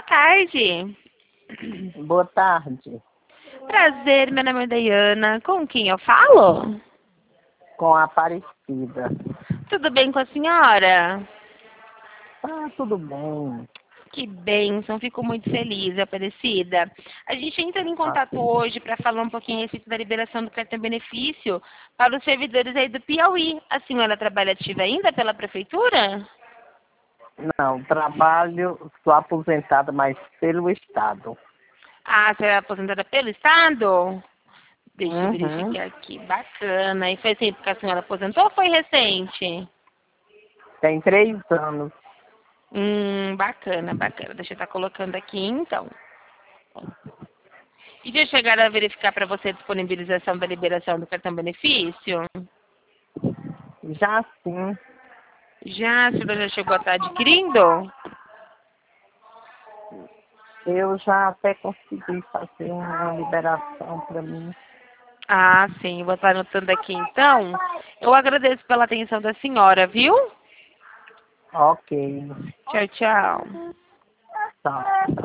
boa tarde. Boa tarde. Prazer, meu nome é Dayana. Com quem eu falo? Com a Aparecida. Tudo bem com a senhora? Ah, tudo bem. Que bênção, fico muito feliz, Aparecida. A gente entra em contato hoje para falar um pouquinho a respeito da liberação do cartão-benefício para os servidores aí do Piauí. A senhora trabalha ativa ainda pela prefeitura? Não, trabalho, sou aposentada, mas pelo Estado. Ah, você é aposentada pelo Estado? Deixa eu Uhum. verificar aqui. Bacana. E foi sempre que a senhora aposentou ou foi recente? Tem 3 anos. Bacana, bacana. Deixa eu estar colocando aqui, então. E já chegaram a verificar para você a disponibilização da liberação do cartão-benefício? Já sim, Já, a senhora já chegou a estar adquirindo? eu já até consegui fazer uma liberação para mim. Ah, sim. Vou estar anotando aqui, então. Eu agradeço pela atenção da senhora, viu? Ok. Tchau, tchau. Tá.